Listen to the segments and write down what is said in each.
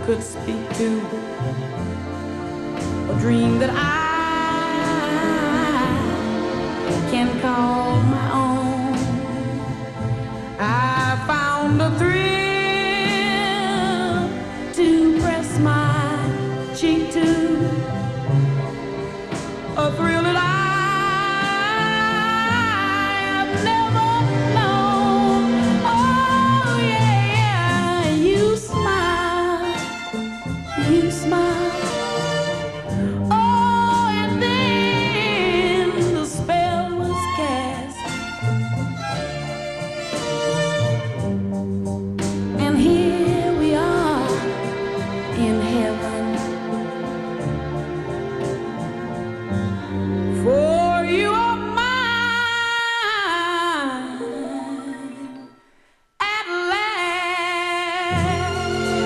could speak to, a dream that I can call my own. I found a thrill to press my cheek to, a thrill that I have never known. Oh yeah, you smile, you smile. Oh, and then the spell was cast, and here we are in heaven. For you are mine at last.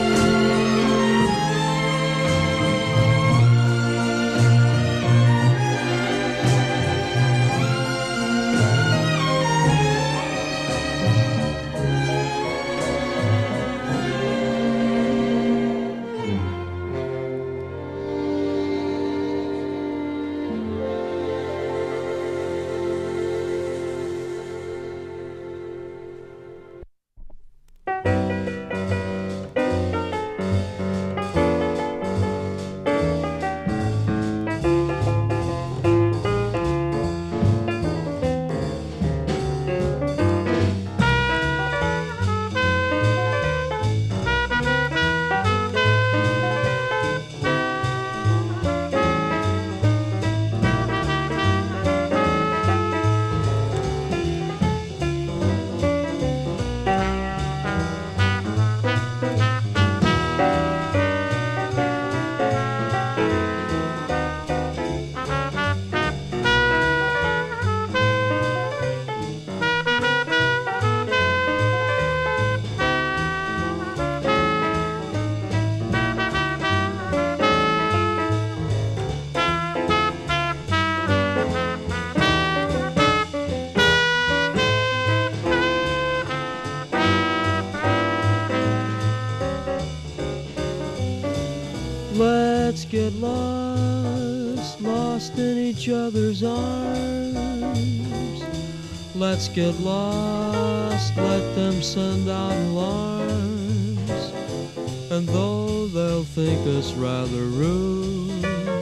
Let's get lost, lost in each other's arms. Let's get lost, let them send out alarms. And though they'll think us rather rude,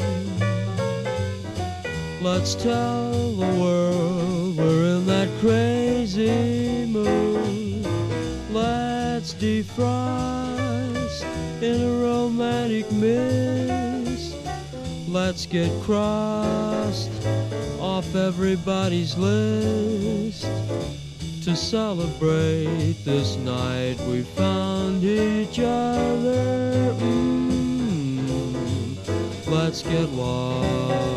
let's tell the world we're in that crazy mood. Let's defrost in a romantic mist. Let's get crossed off everybody's list. To celebrate this night we found each other. Let's get lost.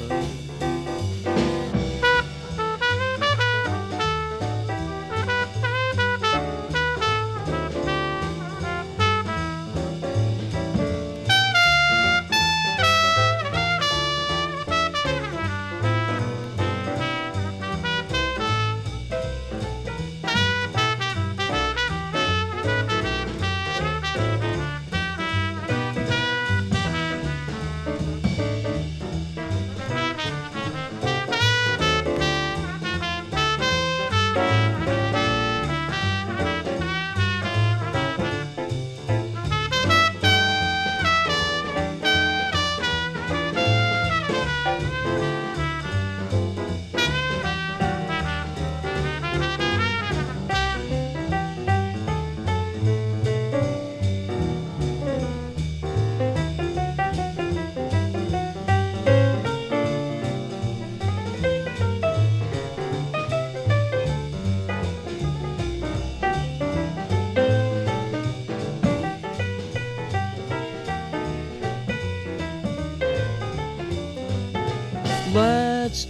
Let's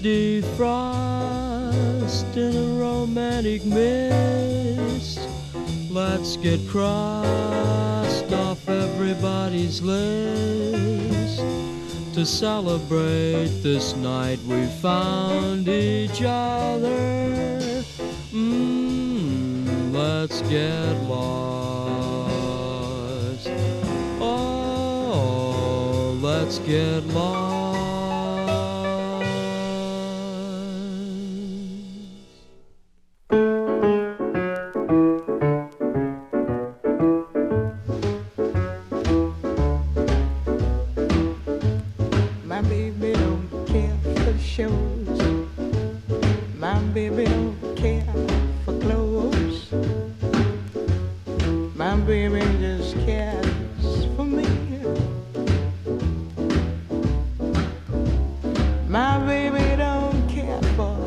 defrost in a romantic mist. Let's get crossed off everybody's list. To celebrate this night we found each other. Let's get lost. Oh, let's get lost. My baby don't care for shows. My baby don't care for clothes. My baby just cares for me. My baby don't care for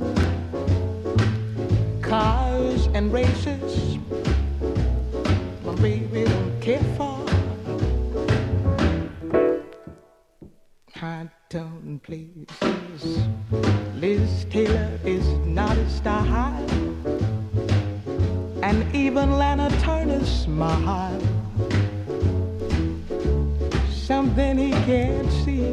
cars and races. My baby don't care for high-tone places. Liz Taylor is not a star, and even Lana Turner's smile, something he can't see.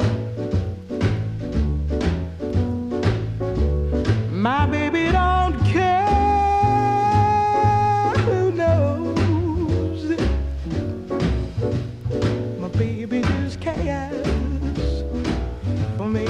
My baby don't care who knows. My baby just cares for me.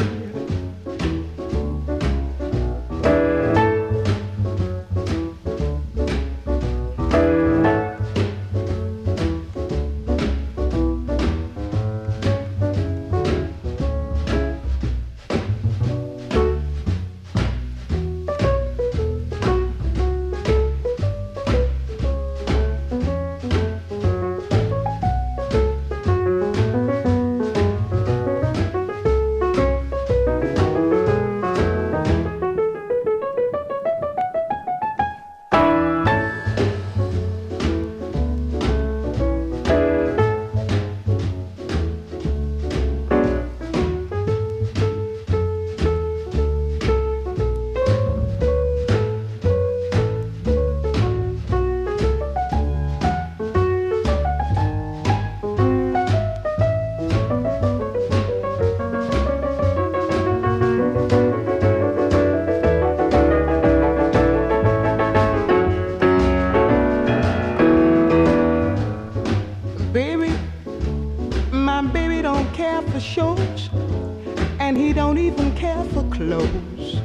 My baby don't care for shows, and he don't even care for clothes.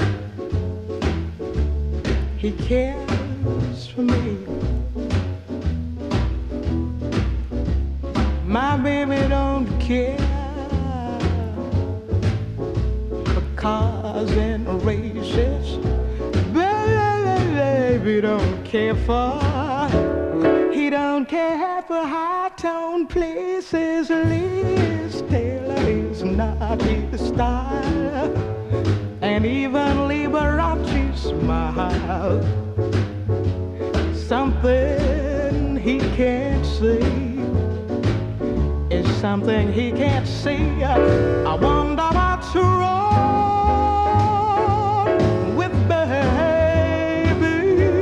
He cares for me. My baby don't care for cars and races. Baby don't care for. He don't care for high-tone places. Liz Taylor is not his style, and even Liberace smile. Something he can't see is something he can't see. I wonder what's wrong with baby.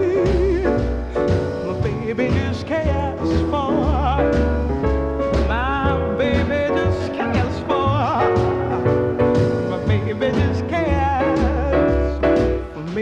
My baby just cares for. My baby just cares for. My baby just cares for me.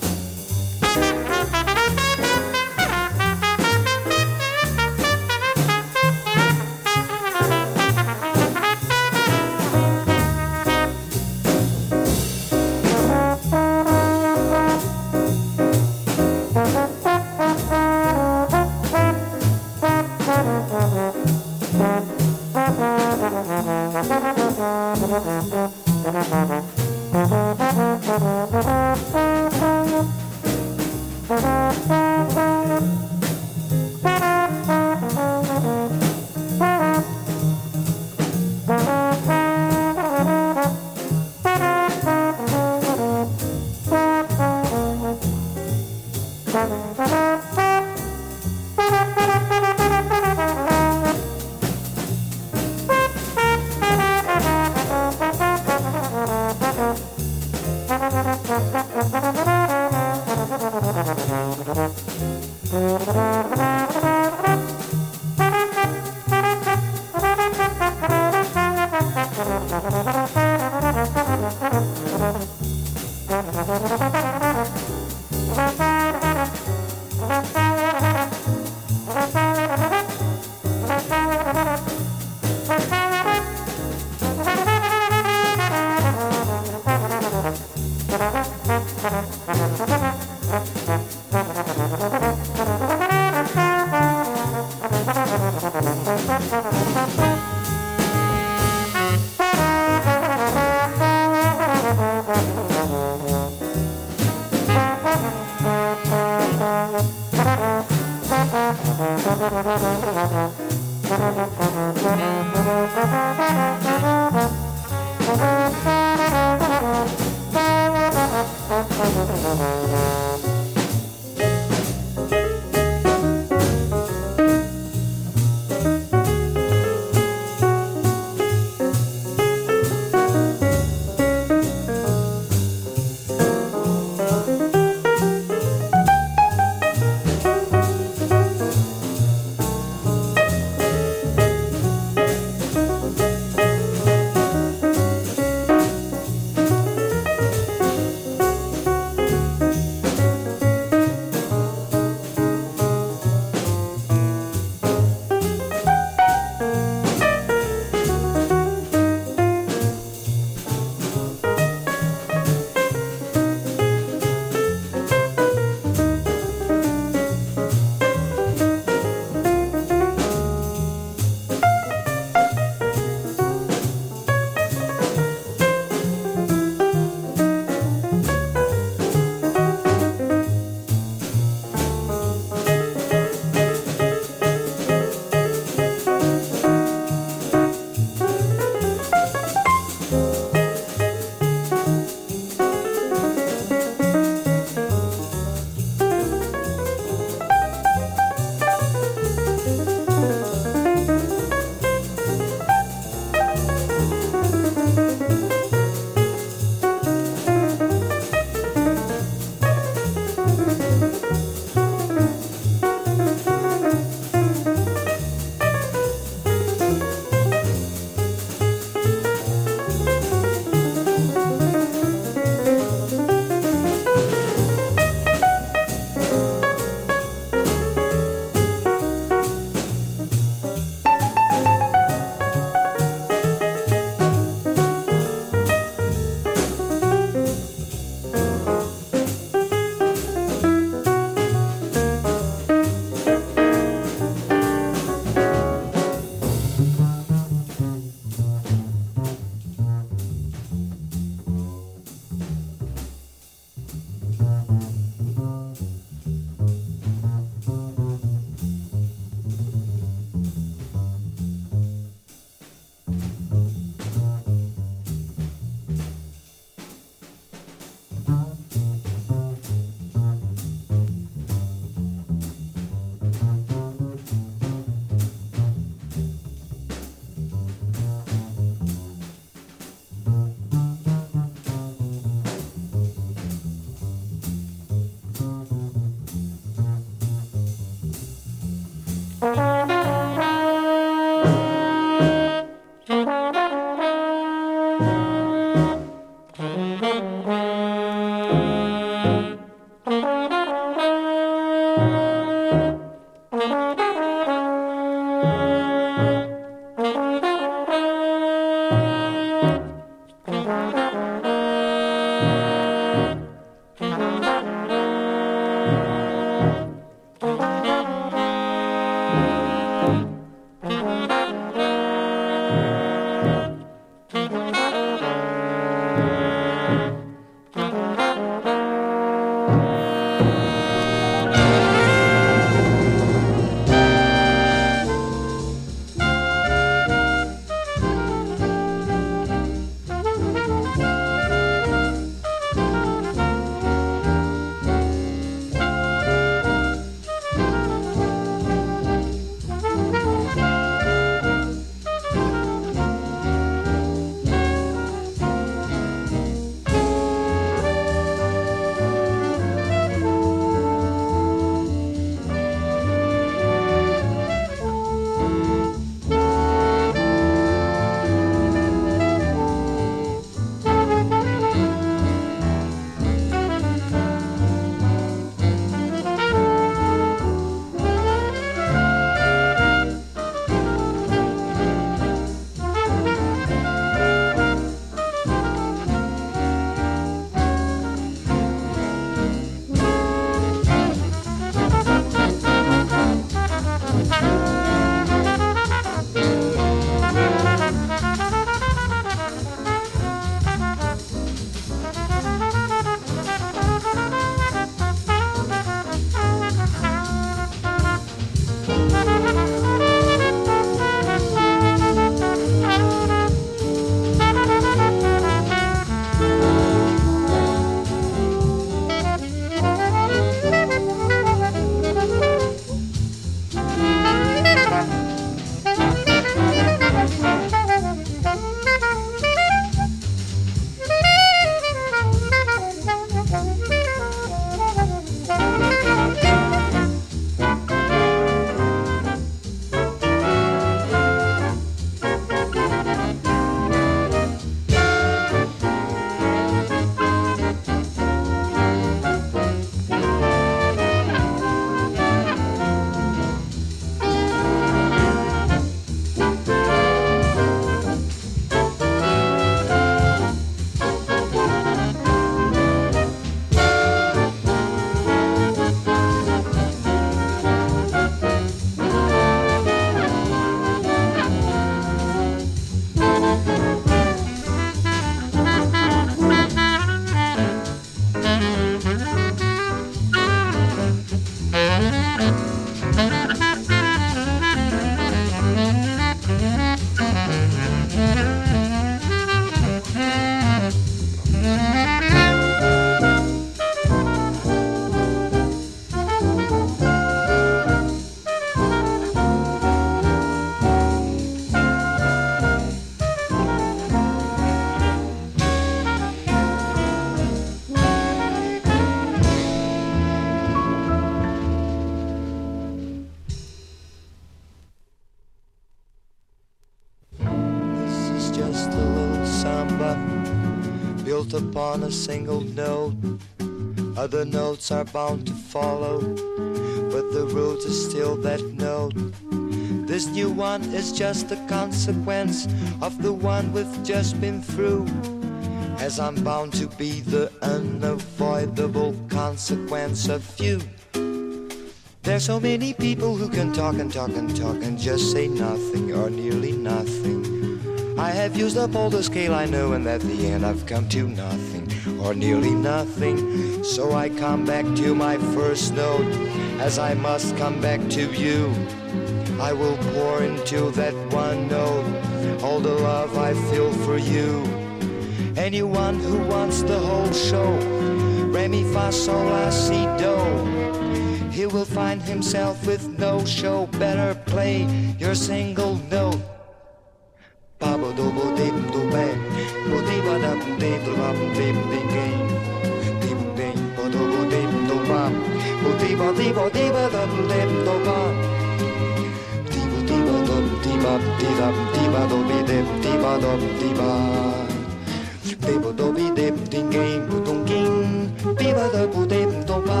built upon a single note. Other notes are bound to follow, but the root is still that note. This new one is just a consequence of the one we've just been through, as I'm bound to be the unavoidable consequence of you. There's so many people who can talk and talk and talk and just say nothing or nearly nothing. I have used up all the scale I know, and at the end I've come to nothing or nearly nothing. So I come back to my first note, as I must come back to you. I will pour into that one note all the love I feel for you. Anyone who wants the whole show, Re, Mi, Fa, Sol, La, Si, Do, he will find himself with no show. Better play your single note. Babo do bo dim do bang, bo di ba da dim do ba dim dim game, dim dim bo do bo dim do ba, bo di ba da dim do ba, di ba do di ba do bi dim di ba do di ba, di bo do bi dim dim game, bo dong ging, di ba da bo dim do ba.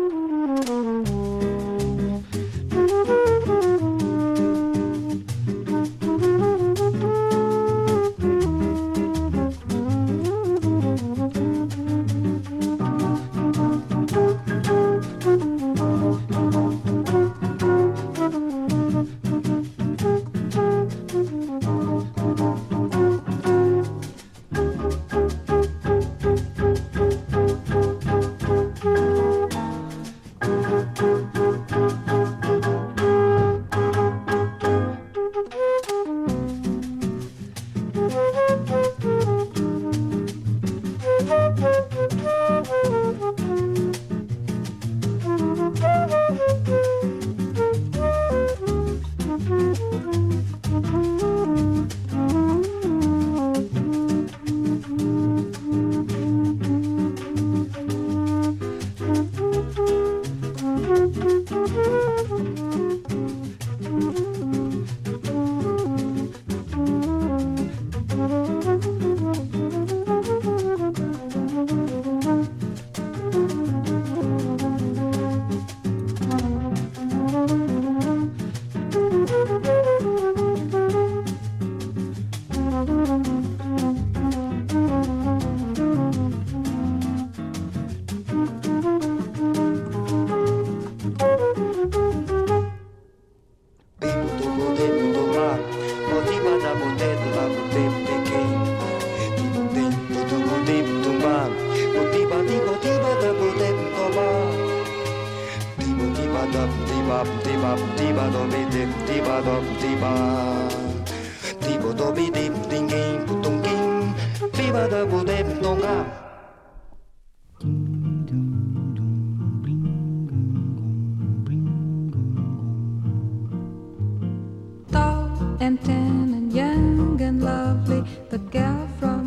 And tan and young and lovely, the girl from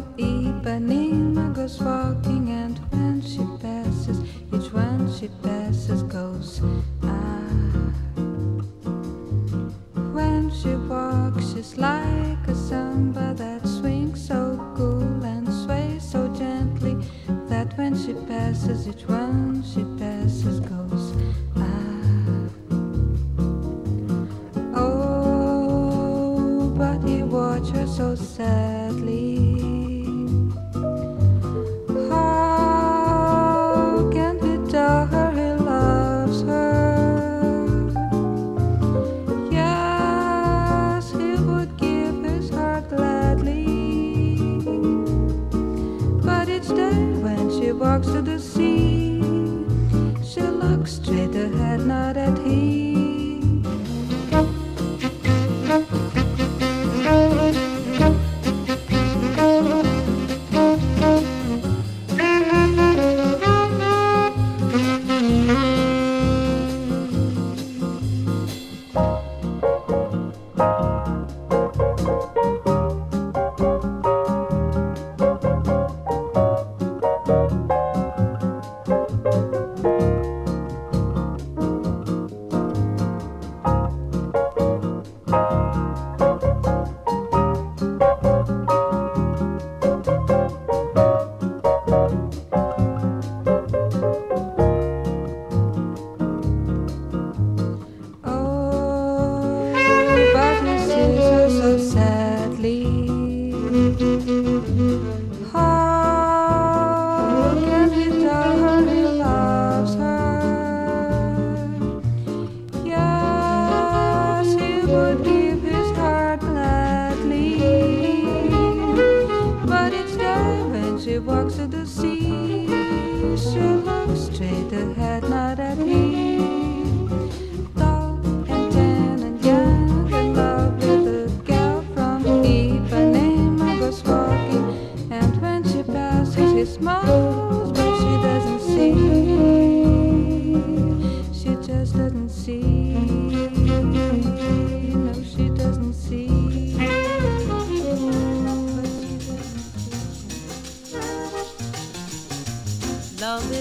Ipanema goes walking, and when she passes, each one she passes goes When she walks, she's like a samba that swings so cool and sways so gently, that when she passes, each one she passes goes watch her so sadly. How can he tell her he loves her? Yes, he would give his heart gladly. But each day when she walks to the sea, she looks straight ahead, not at him.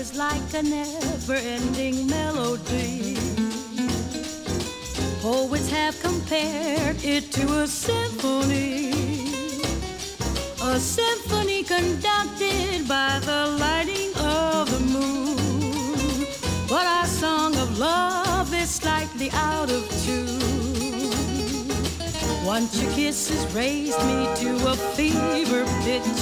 is like a never-ending melody. Poets have compared it to a symphony conducted by the lighting of the moon. But our song of love is slightly out of tune. Once your kisses raised me to a fever pitch.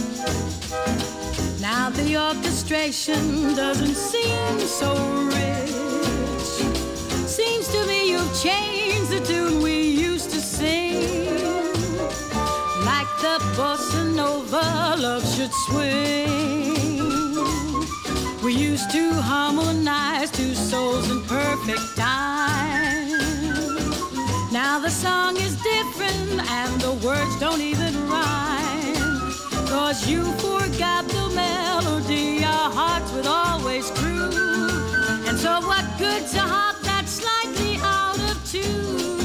Now the orchestration doesn't seem so rich. Seems to me you've changed the tune we used to sing. Like the bossa nova love should swing. We used to harmonize two souls in perfect time. Now the song is different and the words don't even rhyme. 'Cause you forgot the melody our hearts would always groove. And so what good's a heart that's slightly out of tune?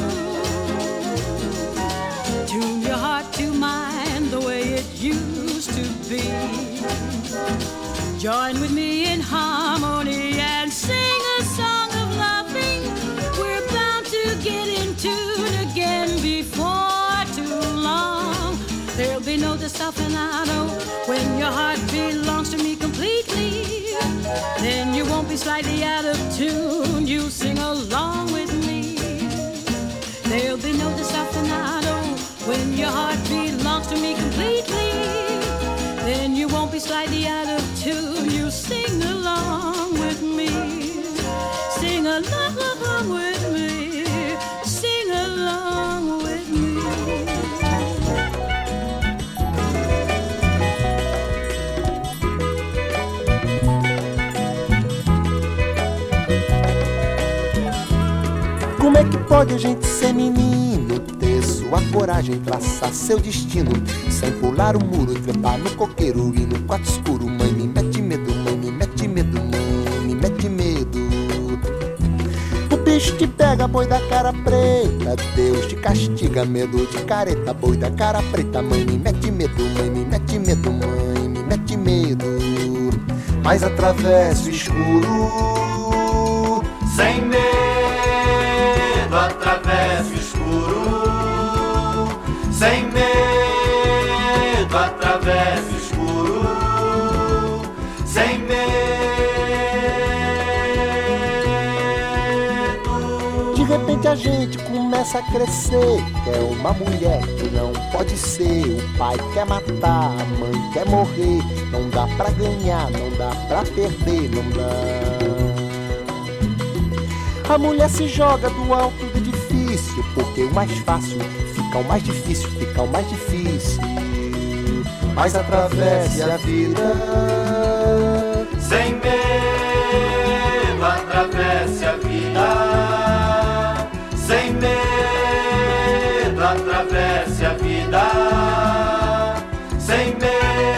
Tune your heart to mine the way it used to be. Join with me in harmony and sing a song of loving. We're bound to get in tune again before too long. There'll be no desafinado when your heart belongs to me completely. Then you won't be slightly out of tune. You sing along with me. There'll be no desafinado when your heart belongs to me completely. Then you won't be slightly out of tune. You sing along with me. Sing along with me. Sing along with me. Como é que pode a gente ser menino, ter sua coragem, traçar seu destino, sem pular o muro, trepar no coqueiro e no quarto escuro? Mãe, me mete medo, mãe, me mete medo, mãe, me mete medo. O bicho te pega, boi da cara preta, Deus te castiga, medo de careta, boi da cara preta. Mãe, me mete medo, mãe, me mete medo, mãe, me mete medo. Mas atravessa o escuro, sem medo, atravessa o escuro. Sem medo, atravessa o escuro. Sem medo. De repente a gente começa a crescer. Quer uma mulher que não pode ser. O pai quer matar, a mãe quer morrer. Não dá pra ganhar, não dá pra perder, não dá. A mulher se joga do alto do edifício, porque o mais fácil fica o mais difícil, fica o mais difícil. Mas atravesse a vida sem medo, atravesse a vida. Sem medo, atravesse a vida. Sem medo.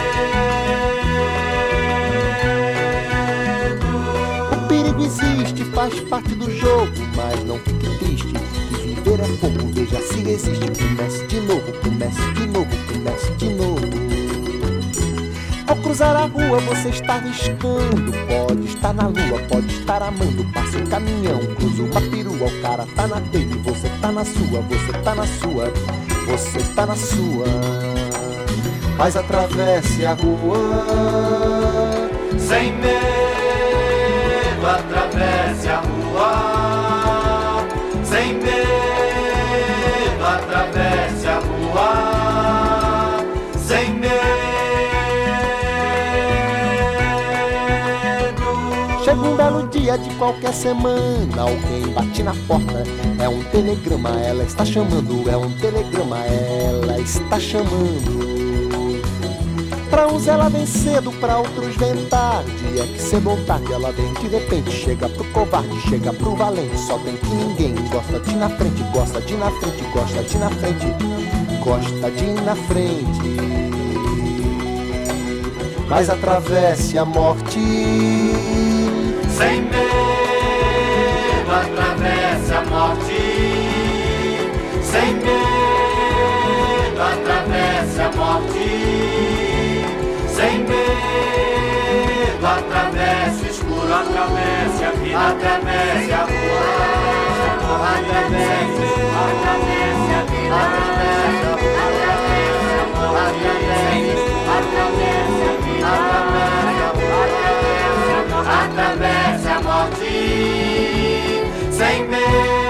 O perigo existe, faz parte do jogo, mas não fique triste. Viver é fogo, veja se resiste. Comece de novo, comece de novo, comece de novo. Ao cruzar a rua você está arriscando. Pode estar na lua, pode estar amando. Passa um caminhão, cruza uma perua. O cara tá na dele, você tá na sua. Você tá na sua, você tá na sua. Mas atravesse a rua sem medo, atravesse a rua. Sem medo, atravesse a rua. Sem medo. Chega um belo dia de qualquer semana, alguém bate na porta. É um telegrama, ela está chamando. É um telegrama, ela está chamando. Pra uns ela vem cedo, pra outros vem tarde. É que cedo ou tarde ela vem de repente. Chega pro covarde, chega pro valente. Só tem que ninguém gosta de ir na frente. Gosta de ir na frente, gosta de ir na frente. Gosta de ir na frente. Mas atravesse a morte sem medo, atravesse a morte. Sem medo, atravesse a morte. Sem medo, atravesse atravesse a vida, atravesse a rua, atravesse a vida, atravesse a rua, atravesse a morte sem medo.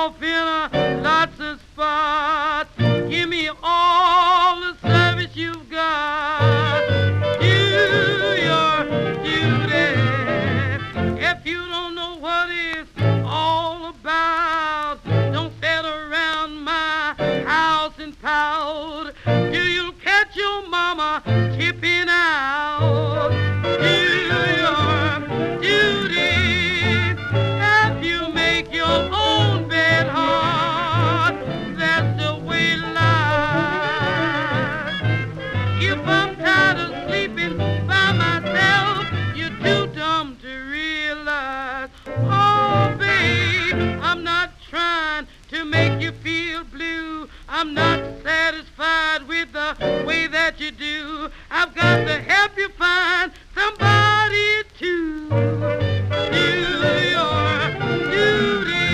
off in a lots of spots. Give me all the service you've got. Do your duty. If you don't know what it's all about, don't sit around my house and pout. Do you catch your mama chipping out? Do your duty. If you make your own bed hard, that's the way life. If I'm tired of sleeping by myself, you're too dumb to realize. Oh, babe, I'm not trying to make you feel blue. I'm not satisfied with the way that you do. I've got to help you find somebody to do your duty.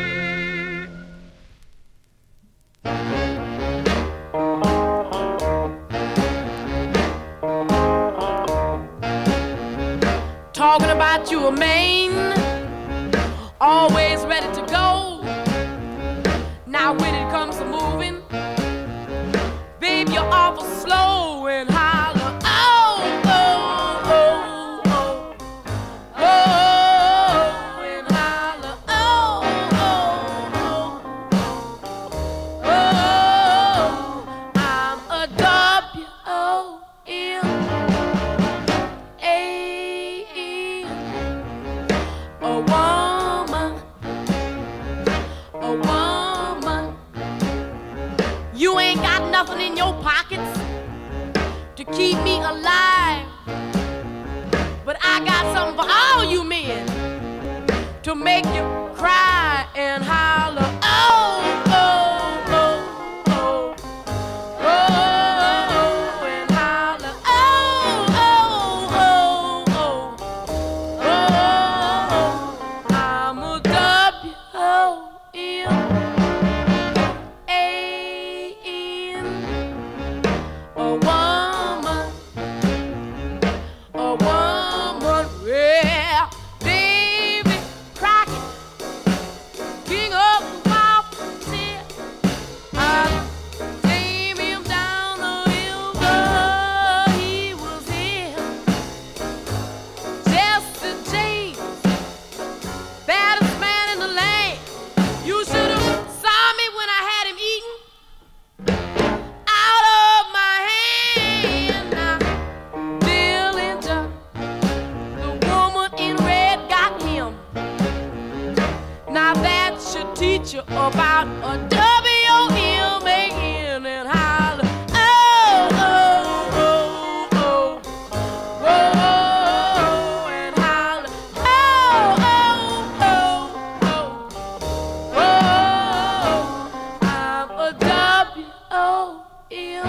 Talking about you a man, always ready to go. Now when it comes to moving, babe, you're awful slow and holler. Oh, oh, oh, oh, oh, and holler. Oh, oh, oh, oh, I'm a W-O-M-A-N, a woman, a woman. You ain't got nothing in your pockets to keep me alive, but I got something for all you men to make you cry and holler. Oh, oh, oh, oh, oh, and holler. Oh, oh, oh, oh, oh, I'm a W-O-M-A-N, a woman, yeah, Davy Crockett, king of the wild frontier. I came him down the river, he was here. Jesse James, baddest man in the land. You should have saw me when I had him eating out of my hand. Now, Dillinger, the woman in red got him. Now that should teach you about a W-O-M-A-N and holler. Oh, oh, oh, oh, oh, and holler. Oh, oh, oh, oh, I'm a W-O-M-A-N,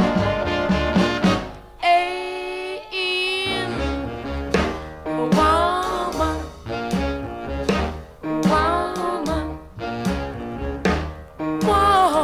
a woman, woman, woman.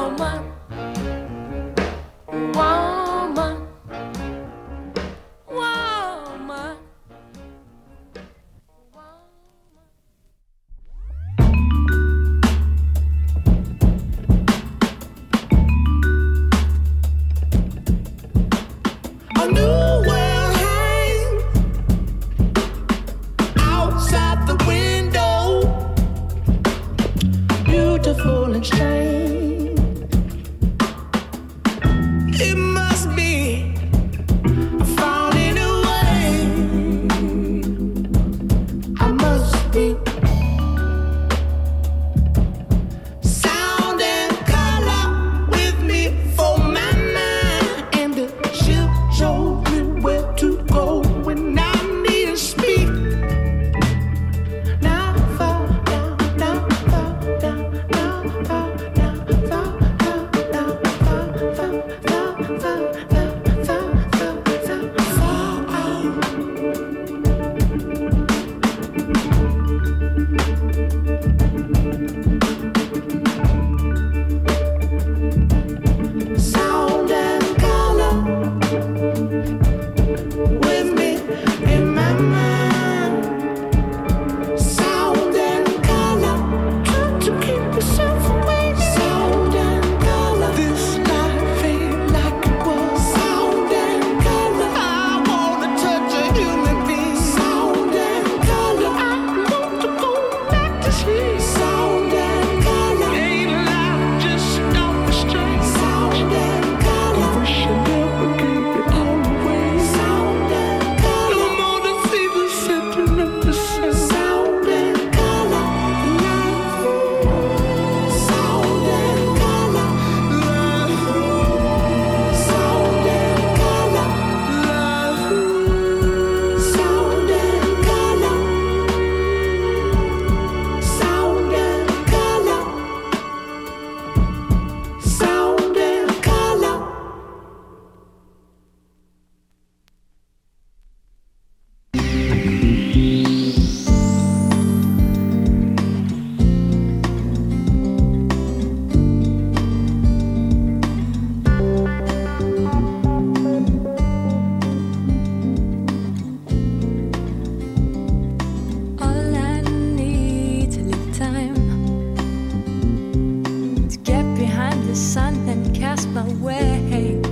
the sun and cast my weight.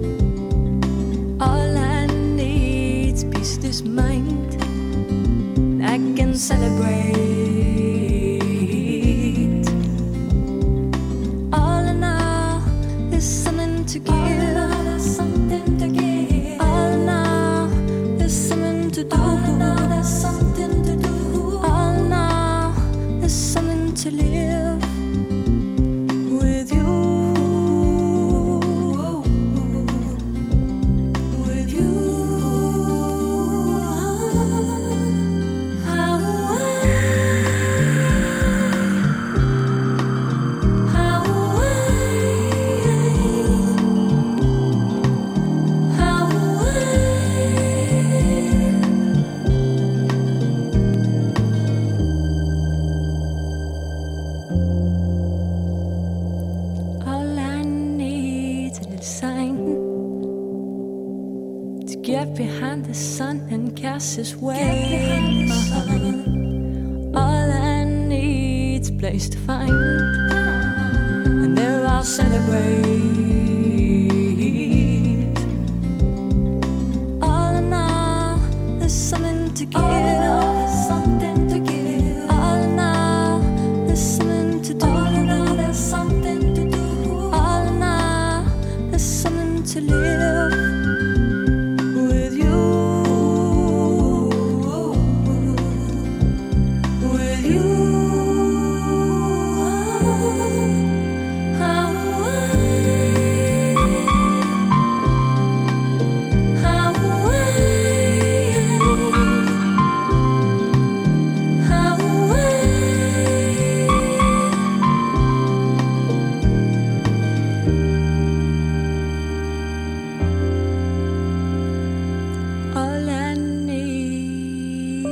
All I need's peace, this mind. I can celebrate. All in all, there's something to give. All in all, there's something to do. All in all, there's something to do. All in all, there's something to live with you. With you. All I need's a little sign to get behind the sun and cast his way. All I need's a place to find, and there I'll celebrate. All in all, there's something to give. All in all, there's something to do. All in all, there's something to do. All in all, there's something to live with you. With you. All I need.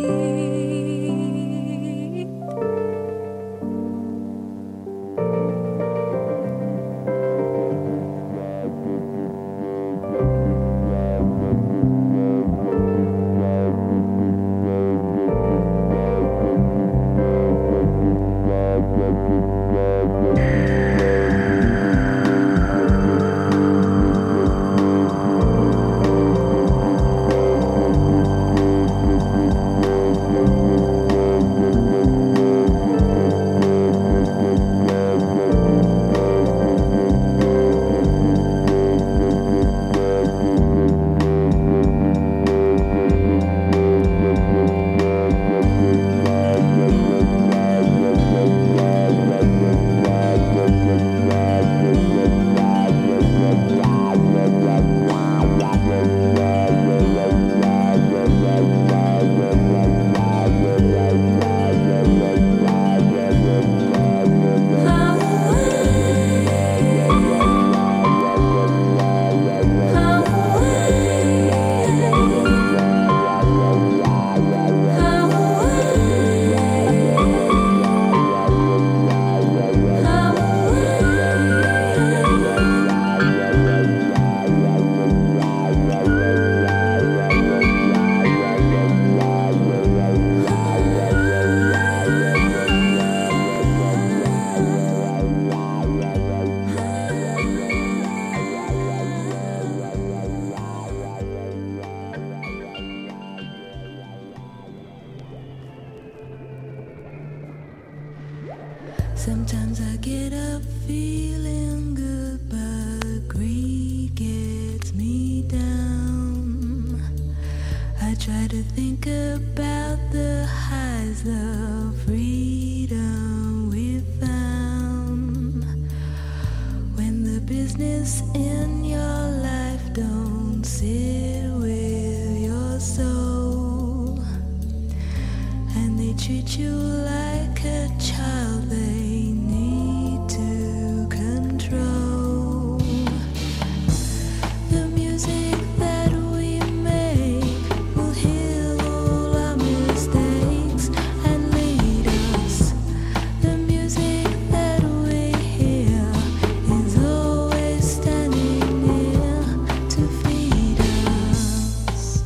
Sometimes I get up feeling good, but greed gets me down. I try to think about the highs of freedom we found. When the business in your life don't sit with your soul, and they treat you like a child they need to control. The music that we make will heal all our mistakes and lead us. The music that we hear is always standing near to feed us.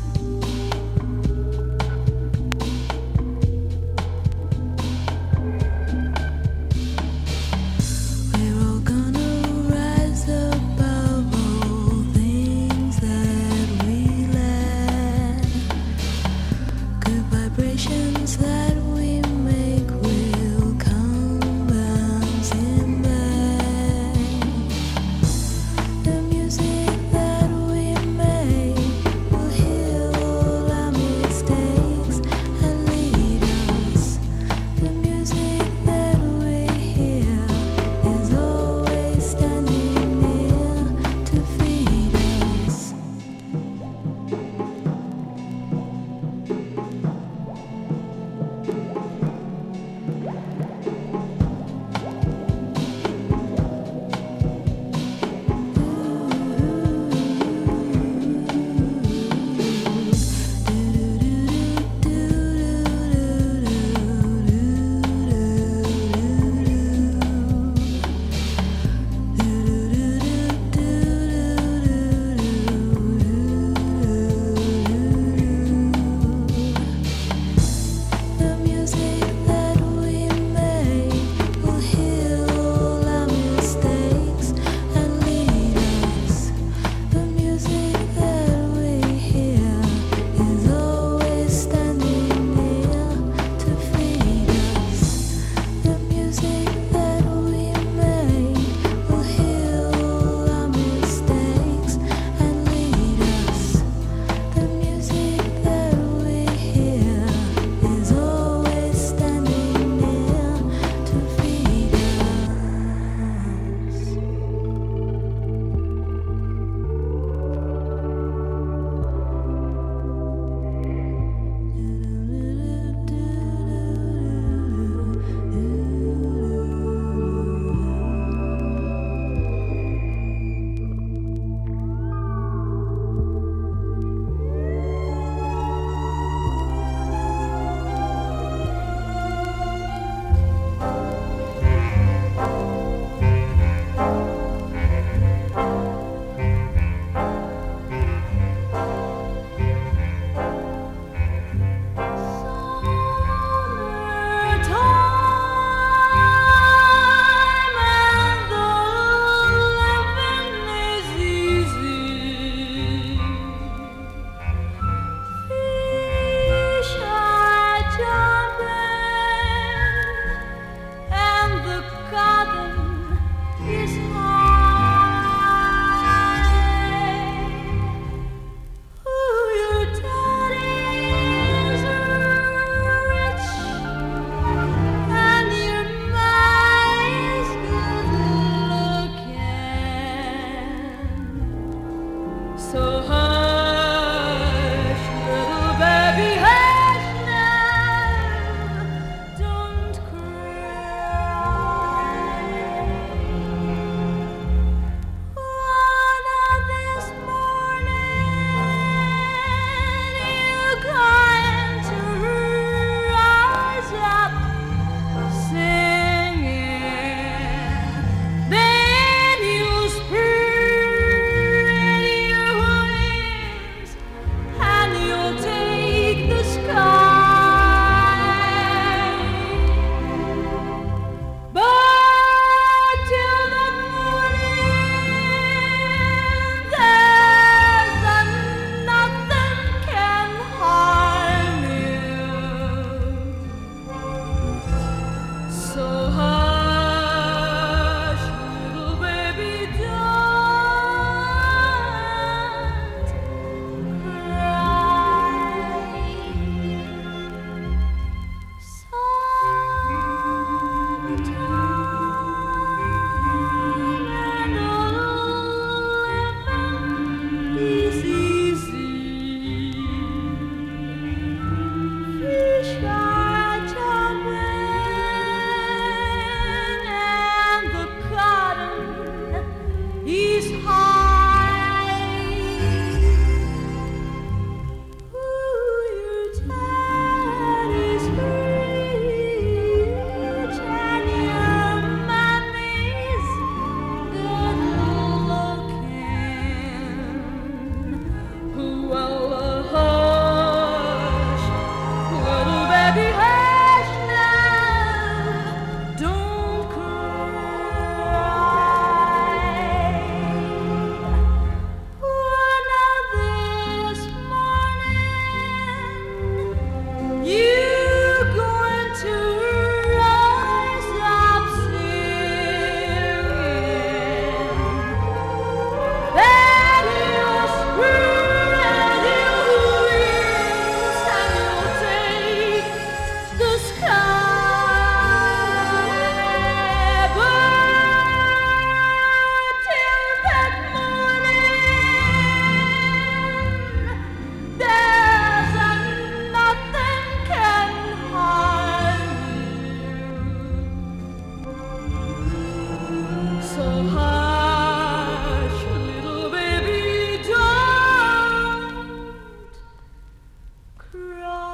Run.